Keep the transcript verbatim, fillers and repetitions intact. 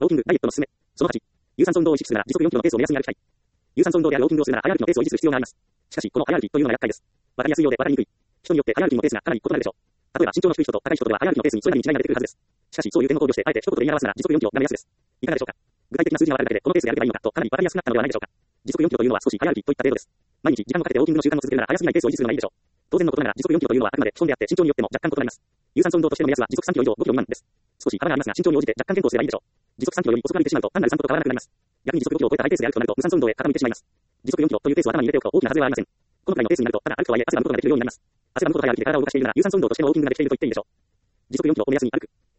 ウォーキング、ダイエットのすすめ。そのはち、有酸素運動を意識するなら時速よんキロのペースを目安に歩きたい。有酸素運動であるウォーキングをするなら早歩きのペースを維持する必要があります。しかし、この早歩きというのは厄介です。わかりやすいようでわかりにくい。人によって早歩きのペースがかなり異なるでしょう。例えば身長の低い人と高い人とでは早歩きのペースにそれなりに違いが出てくるはずです。しかし、そういう点を考慮して、あえて一言で言い表すなら時速よんキロが目安です。いかがでしょうか。具体的な数字がわかるだけで、このペースで歩けばいいのかとかなりわかりやすくなったのではないでしょうか。時速よんキロというのは少し早歩きといった程度です。毎日時間をかけてウォーキングの習慣を続けるなら早すぎないペースを維持するのがいいでしょう。当然のことながら時速よんキロというのはあくまで基本であって身長によっても若干異なります。有酸素運動としての目安は時速さんキロ以上ごキロ未満です。少し幅がありますが身長に応じて若干検討すればいいでしょう。時速さんキロより遅く歩いてしまうと単なる散歩と変わらなくなります。逆に時速ごキロを超えたハイペースで歩くとなると無酸素運動へ傾いてしまいます。時速よんキロというペースを頭に入れておくと大きな外れはありません。このくらいのペースになるとただ歩くとはいえ汗がむことができるようになります。汗がむことと早歩きで体を動かしているなら有酸素運動としてのウォーキングができていると言っていいでしょう。時速よんキロを目安に歩く。